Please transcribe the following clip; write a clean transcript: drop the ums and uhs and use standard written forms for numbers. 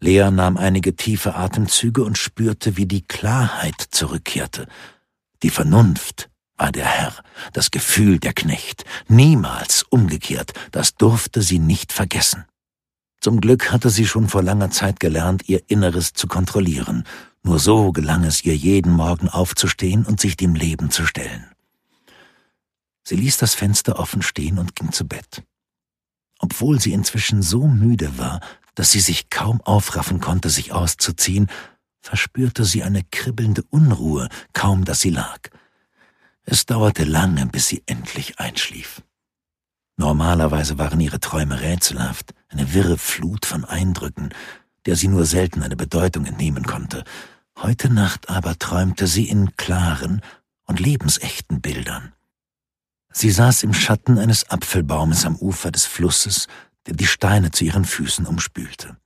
Lea nahm einige tiefe Atemzüge und spürte, wie die Klarheit zurückkehrte. Die Vernunft war der Herr, das Gefühl der Knecht, niemals umgekehrt, das durfte sie nicht vergessen. Zum Glück hatte sie schon vor langer Zeit gelernt, ihr Inneres zu kontrollieren. Nur so gelang es ihr, jeden Morgen aufzustehen und sich dem Leben zu stellen. Sie ließ das Fenster offen stehen und ging zu Bett. Obwohl sie inzwischen so müde war, dass sie sich kaum aufraffen konnte, sich auszuziehen, verspürte sie eine kribbelnde Unruhe, kaum dass sie lag. Es dauerte lange, bis sie endlich einschlief. Normalerweise waren ihre Träume rätselhaft, eine wirre Flut von Eindrücken, der sie nur selten eine Bedeutung entnehmen konnte. Heute Nacht aber träumte sie in klaren und lebensechten Bildern. Sie saß im Schatten eines Apfelbaumes am Ufer des Flusses, der die Steine zu ihren Füßen umspülte.